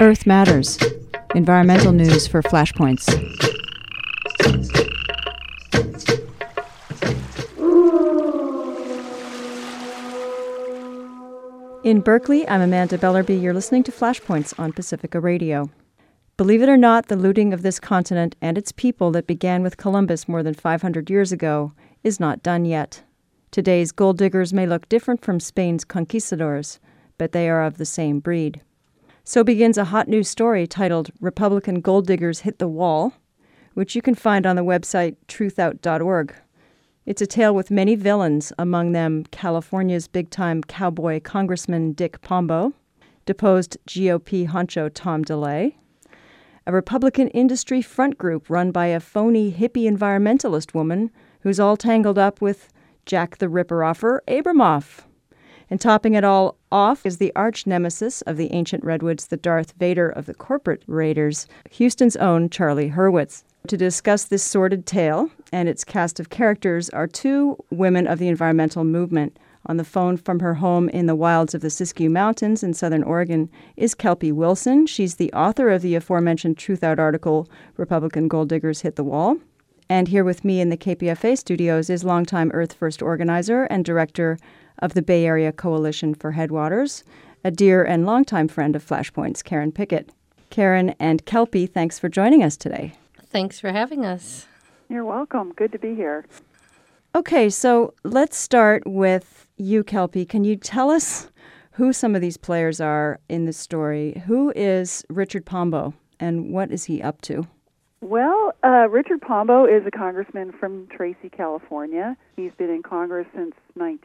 Earth Matters, environmental news for Flashpoints. In Berkeley, I'm Amanda Bellerby. You're listening to Flashpoints on Pacifica Radio. Believe it or not, the looting of this continent and its people that began with Columbus more than 500 years ago is not done yet. Today's gold diggers may look different from Spain's conquistadors, but they are of the same breed. So begins a hot news story titled Republican Gold Diggers Hit the Wall, which you can find on the website truthout.org. It's a tale with many villains, among them California's big-time cowboy Congressman Dick Pombo, deposed GOP honcho Tom DeLay, a Republican industry front group run by a phony hippie environmentalist woman who's all tangled up with Jack the Ripper-offer Abramoff. And topping it all off is the arch-nemesis of the ancient redwoods, the Darth Vader of the corporate raiders, Houston's own Charlie Hurwitz. To discuss this sordid tale and its cast of characters are two women of the environmental movement. On the phone from her home in the wilds of the Siskiyou Mountains in southern Oregon is Kelpie Wilson. She's the author of the aforementioned Truth Out article, Republican Gold Diggers Hit the Wall. And here with me in the KPFA studios is longtime Earth First organizer and director of the Bay Area Coalition for Headwaters, a dear and longtime friend of Flashpoints, Karen Pickett. Karen and Kelpie, thanks for joining us today. Thanks for having us. You're welcome. Good to be here. Okay, so let's start with you, Kelpie. Can you tell us who some of these players are in this story? Who is Richard Pombo, and what is he up to? Well, Richard Pombo is a congressman from Tracy, California. He's been in Congress since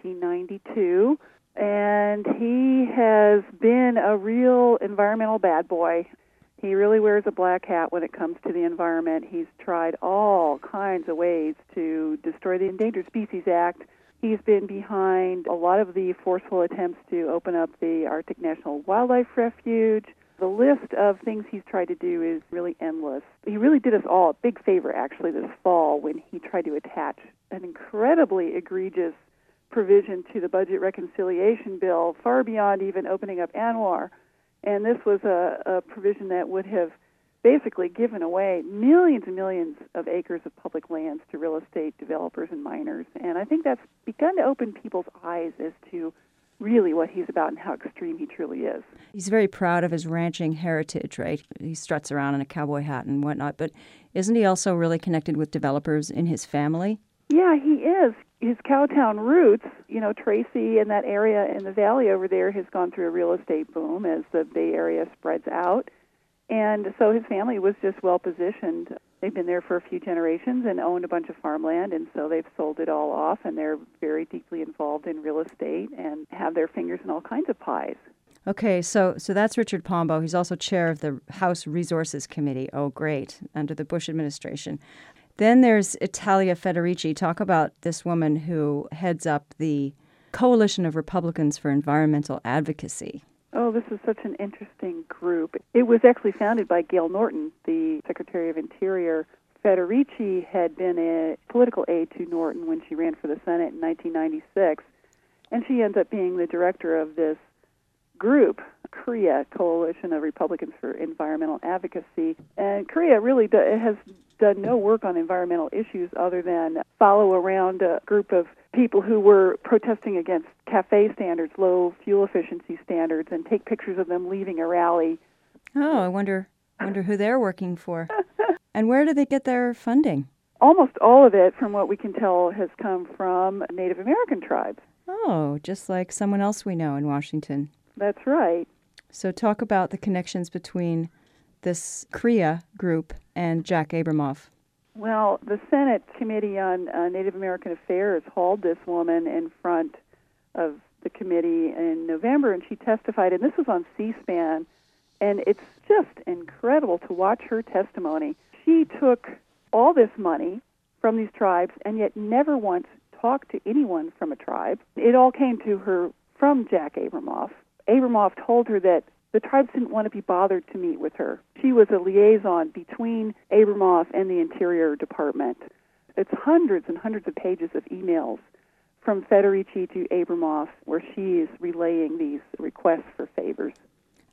1992, and he has been a real environmental bad boy. He really wears a black hat when it comes to the environment. He's tried all kinds of ways to destroy the Endangered Species Act. He's been behind a lot of the forceful attempts to open up the Arctic National Wildlife Refuge. The list of things he's tried to do is really endless. He really did us all a big favor, actually, this fall when he tried to attach an incredibly egregious provision to the budget reconciliation bill, far beyond even opening up ANWR. And this was a provision that would have basically given away millions and millions of acres of public lands to real estate developers and miners. And I think that's begun to open people's eyes as to really what he's about and how extreme he truly is. He's very proud of his ranching heritage, right? He struts around in a cowboy hat and whatnot, but isn't he also really connected with developers in his family? Yeah, he is. His Cowtown roots, Tracy and that area in the valley over there has gone through a real estate boom as the Bay Area spreads out. And so his family was just well positioned. They've been there for a few generations and owned a bunch of farmland, and so they've sold it all off, and they're very deeply involved in real estate and have their fingers in all kinds of pies. Okay, so that's Richard Pombo. He's also chair of the House Resources Committee. Oh, great, under the Bush administration. Then there's Italia Federici. Talk about this woman who heads up the Coalition of Republicans for Environmental Advocacy. Oh, this is such an interesting group. It was actually founded by Gail Norton, the Secretary of Interior. Federici had been a political aide to Norton when she ran for the Senate in 1996, and she ends up being the director of this group, CREA, Coalition of Republicans for Environmental Advocacy. And CREA really has done no work on environmental issues other than follow around a group of people who were protesting against CAFE standards, low fuel efficiency standards, and take pictures of them leaving a rally. Oh, I wonder who they're working for. And where do they get their funding? Almost all of it, from what we can tell, has come from Native American tribes. Oh, just like someone else we know in Washington. That's right. So talk about the connections between this CREA group and Jack Abramoff. Well, the Senate Committee on Native American Affairs hauled this woman in front of the committee in November, and she testified, and this was on C-SPAN, and it's just incredible to watch her testimony. She took all this money from these tribes and yet never once talked to anyone from a tribe. It all came to her from Jack Abramoff. Abramoff told her that the tribes didn't want to be bothered to meet with her. She was a liaison between Abramoff and the Interior Department. It's hundreds and hundreds of pages of emails from Federici to Abramoff where she is relaying these requests for favors.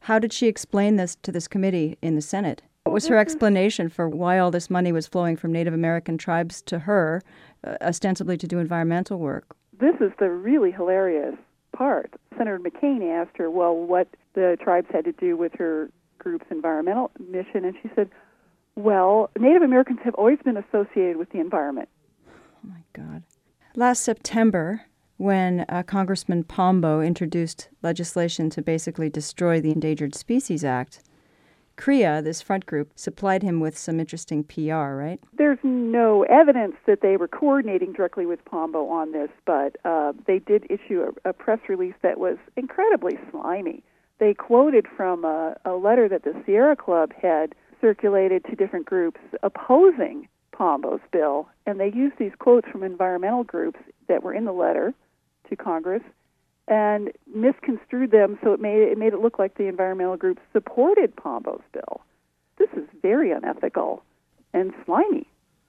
How did she explain this to this committee in the Senate? What was her explanation for why all this money was flowing from Native American tribes to her, ostensibly to do environmental work? This is the really hilarious part. Senator McCain asked her, well, what the tribes had to do with her group's environmental mission, and she said, well, Native Americans have always been associated with the environment. Oh, my God. Last September, when Congressman Pombo introduced legislation to basically destroy the Endangered Species Act, CREA, this front group, supplied him with some interesting PR, right? There's no evidence that they were coordinating directly with Pombo on this, but they did issue a press release that was incredibly slimy. They quoted from a letter that the Sierra Club had circulated to different groups opposing Pombo's bill, and they used these quotes from environmental groups that were in the letter to Congress and misconstrued them, so it made it look like the environmental groups supported Pombo's bill. This is very unethical and slimy.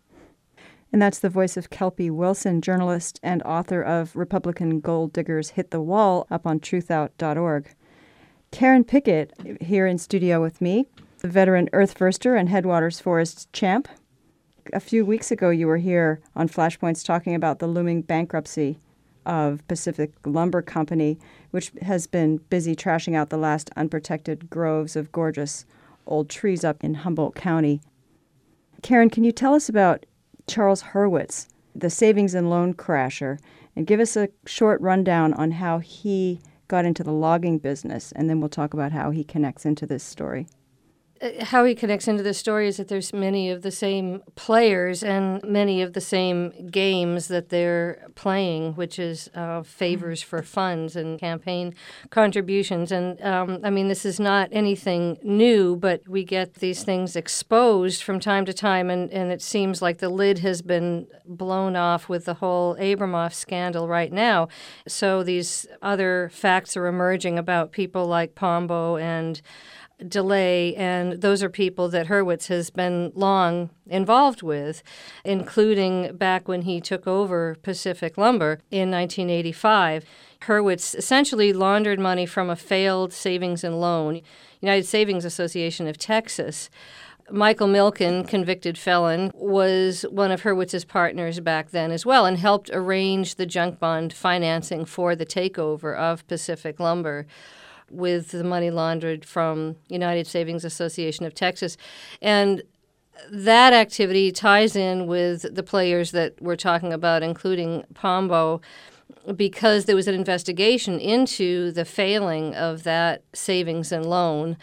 And that's the voice of Kelpie Wilson, journalist and author of Republican Gold Diggers Hit the Wall, up on truthout.org. Karen Pickett, here in studio with me, the veteran Earth Firster and Headwaters Forest champ. A few weeks ago, you were here on Flashpoints talking about the looming bankruptcy of Pacific Lumber Company, which has been busy trashing out the last unprotected groves of gorgeous old trees up in Humboldt County. Karen, can you tell us about Charles Hurwitz, the savings and loan crasher, and give us a short rundown on how he got into the logging business, and then we'll talk about how he connects into this story. How he connects into this story is that there's many of the same players and many of the same games that they're playing, which is favors for funds and campaign contributions. And, this is not anything new, but we get these things exposed from time to time, and it seems like the lid has been blown off with the whole Abramoff scandal right now. So these other facts are emerging about people like Pombo and DeLay, and those are people that Hurwitz has been long involved with, including back when he took over Pacific Lumber in 1985. Hurwitz essentially laundered money from a failed savings and loan, United Savings Association of Texas. Michael Milken, convicted felon, was one of Hurwitz's partners back then as well and helped arrange the junk bond financing for the takeover of Pacific Lumber with the money laundered from United Savings Association of Texas. And that activity ties in with the players that we're talking about, including Pombo, because there was an investigation into the failing of that savings and loan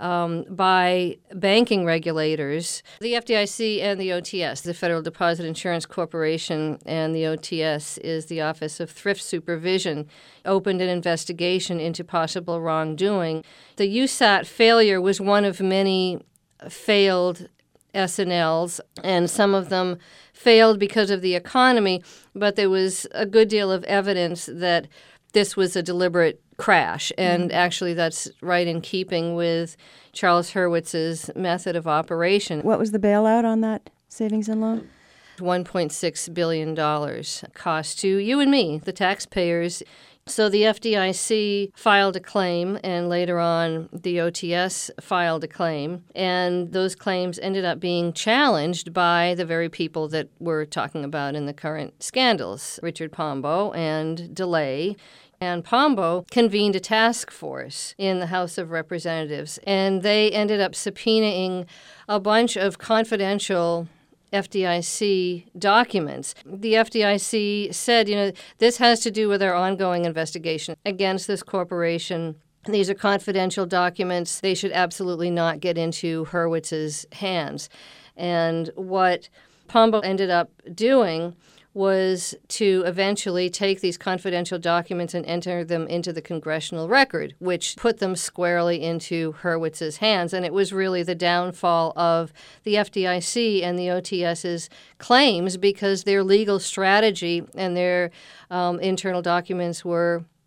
by banking regulators, the FDIC and the OTS, the Federal Deposit Insurance Corporation, and the OTS is the Office of Thrift Supervision, opened an investigation into possible wrongdoing. The USAT failure was one of many failed S&Ls, and some of them failed because of the economy, but there was a good deal of evidence that this was a deliberate crash, and actually that's right in keeping with Charles Hurwitz's method of operation. What was the bailout on that savings and loan? $1.6 billion cost to you and me, the taxpayers. So the FDIC filed a claim, and later on the OTS filed a claim, and those claims ended up being challenged by the very people that we're talking about in the current scandals, Richard Pombo and DeLay. And Pombo convened a task force in the House of Representatives, and they ended up subpoenaing a bunch of confidential FDIC documents. The FDIC said, this has to do with our ongoing investigation against this corporation. These are confidential documents. They should absolutely not get into Hurwitz's hands. And what Pombo ended up doing was to eventually take these confidential documents and enter them into the congressional record, which put them squarely into Hurwitz's hands. And it was really the downfall of the FDIC and the OTS's claims, because their legal strategy and their internal documents were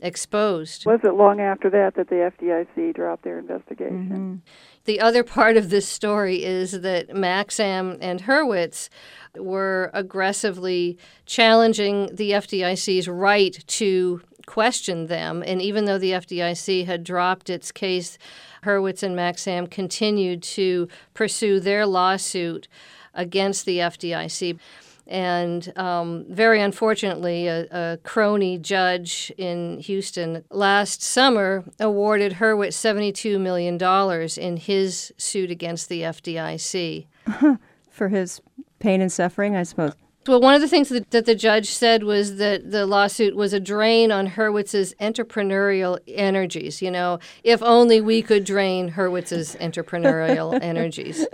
exposed. Was it long after that the FDIC dropped their investigation? Mm-hmm. The other part of this story is that Maxam and Hurwitz were aggressively challenging the FDIC's right to question them. And even though the FDIC had dropped its case, Hurwitz and Maxam continued to pursue their lawsuit against the FDIC. And very unfortunately, a crony judge in Houston last summer awarded Hurwitz $72 million in his suit against the FDIC. For his pain and suffering, I suppose. Well, one of the things that the judge said was that the lawsuit was a drain on Hurwitz's entrepreneurial energies. You know, if only we could drain Hurwitz's entrepreneurial energies.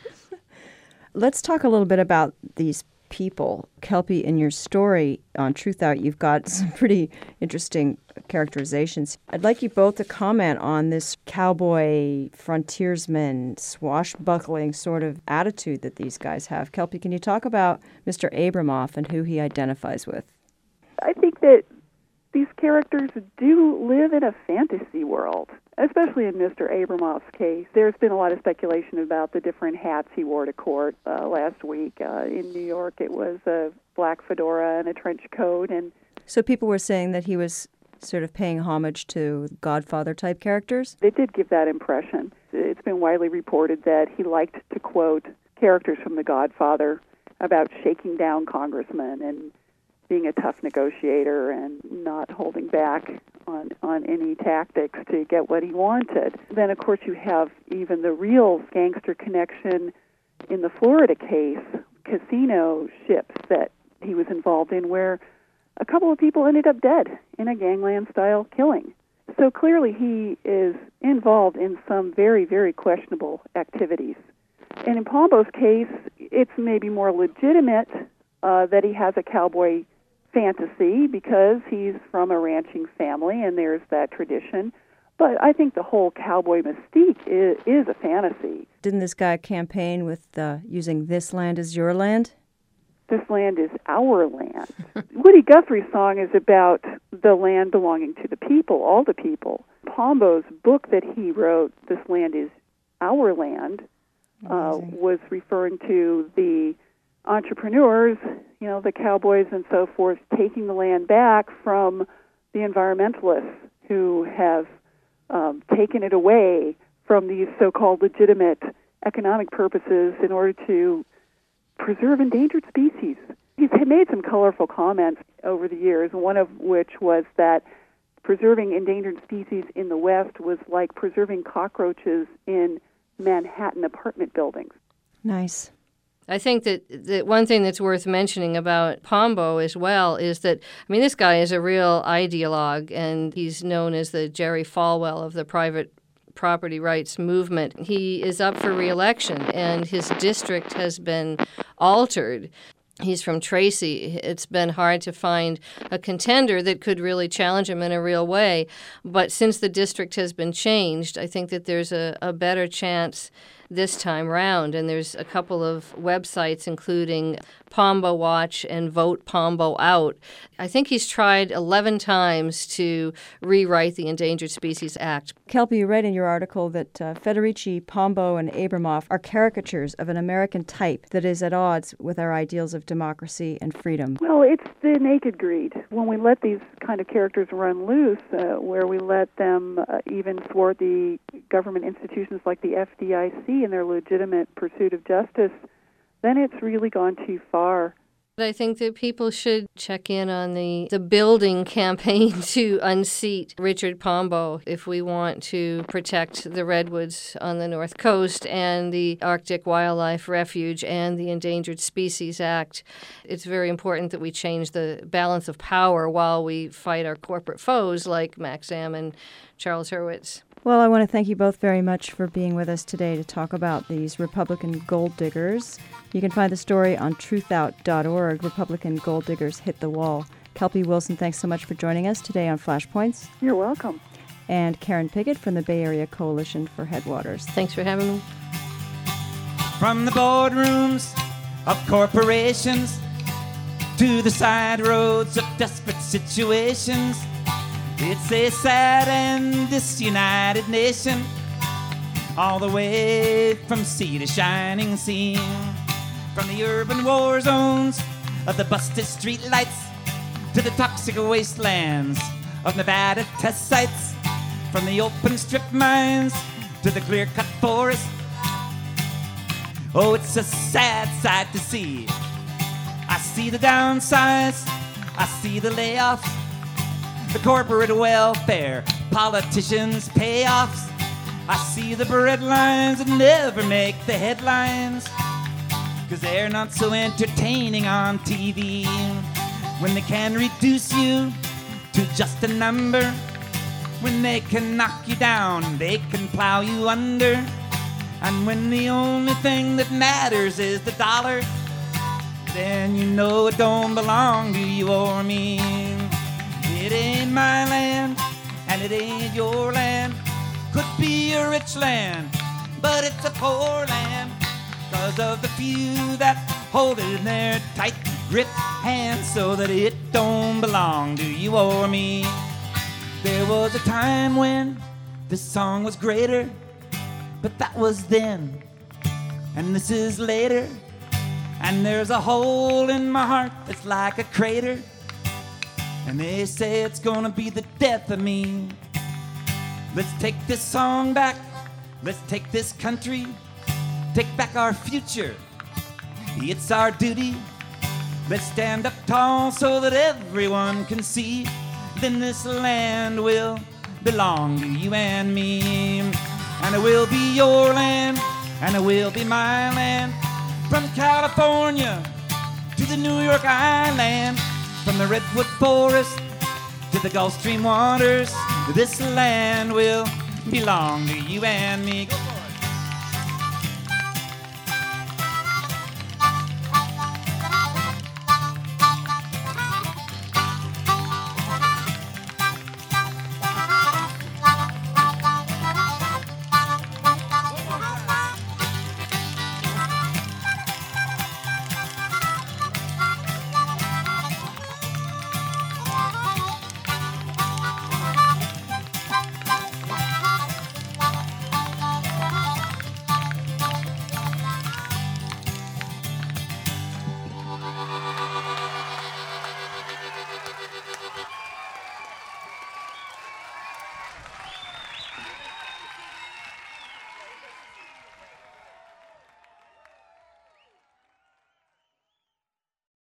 Let's talk a little bit about these people. Kelpie, in your story on Truth Out, you've got some pretty interesting characterizations. I'd like you both to comment on this cowboy, frontiersman, swashbuckling sort of attitude that these guys have. Kelpie, can you talk about Mr. Abramoff and who he identifies with? I think that these characters do live in a fantasy world, especially in Mr. Abramoff's case. There's been a lot of speculation about the different hats he wore to court last week. In New York, it was a black fedora and a trench coat. And so people were saying that he was sort of paying homage to Godfather-type characters? They did give that impression. It's been widely reported that he liked to quote characters from The Godfather about shaking down congressmen and being a tough negotiator and not holding back on any tactics to get what he wanted. Then, of course, you have even the real gangster connection in the Florida case, casino ships that he was involved in, where a couple of people ended up dead in a gangland-style killing. So clearly he is involved in some very, very questionable activities. And in Pombo's case, it's maybe more legitimate that he has a cowboy fantasy because he's from a ranching family and there's that tradition. But I think the whole cowboy mystique is a fantasy. Didn't this guy campaign with using "This land is your land"? This land is our land. Woody Guthrie's song is about the land belonging to the people, all the people. Pombo's book that he wrote, This Land is Our Land, was referring to the entrepreneurs, you know, the cowboys and so forth, taking the land back from the environmentalists who have taken it away from these so-called legitimate economic purposes in order to preserve endangered species. He's made some colorful comments over the years, one of which was that preserving endangered species in the West was like preserving cockroaches in Manhattan apartment buildings. Nice. I think that one thing that's worth mentioning about Pombo as well is that, I mean, this guy is a real ideologue, and he's known as the Jerry Falwell of the private property rights movement. He is up for re-election, and his district has been altered. He's from Tracy. It's been hard to find a contender that could really challenge him in a real way. But since the district has been changed, I think that there's a better chance this time round. And there's a couple of websites, including Pombo Watch and Vote Pombo Out. I think he's tried 11 times to rewrite the Endangered Species Act. Kelpie, you read in your article that Federici, Pombo, and Abramoff are caricatures of an American type that is at odds with our ideals of democracy and freedom. Well, it's the naked greed. When we let these kind of characters run loose, where we let them even thwart the government institutions like the FDIC in their legitimate pursuit of justice, then it's really gone too far. I think that people should check in on the building campaign to unseat Richard Pombo if we want to protect the redwoods on the North Coast and the Arctic Wildlife Refuge and the Endangered Species Act. It's very important that we change the balance of power while we fight our corporate foes like Maxam and Charles Hurwitz. Well, I want to thank you both very much for being with us today to talk about these Republican gold diggers. You can find the story on truthout.org, Republican Gold Diggers Hit the Wall. Kelpie Wilson, thanks so much for joining us today on Flashpoints. You're welcome. And Karen Piggott from the Bay Area Coalition for Headwaters. Thanks for having me. From the boardrooms of corporations to the side roads of desperate situations, It's a sad and disunited nation, all the way from sea to shining sea. From the urban war zones of the busted street lights to the toxic wastelands of Nevada test sites. From the open strip mines to the clear-cut forest. Oh, it's a sad sight to see. I see the downsides, I see the layoffs, the corporate welfare, politicians' payoffs. I see the bread lines that never make the headlines, 'cause they're not so entertaining on TV. When they can reduce you to just a number, when they can knock you down, they can plow you under. And when the only thing that matters is the dollar, then you know it don't belong to you or me. It ain't my land, and it ain't your land. Could be a rich land, but it's a poor land, 'cause of the few that hold it in their tight grip hands, so that it don't belong to you or me. There was a time when this song was greater, but that was then, and this is later. And there's a hole in my heart that's like a crater, and they say it's gonna be the death of me. Let's take this song back, let's take this country, take back our future, it's our duty. Let's stand up tall so that everyone can see, then this land will belong to you and me. And it will be your land, and it will be my land. From California to the New York Island, from the Redwood Forest to the Gulf Stream waters, this land will belong to you and me.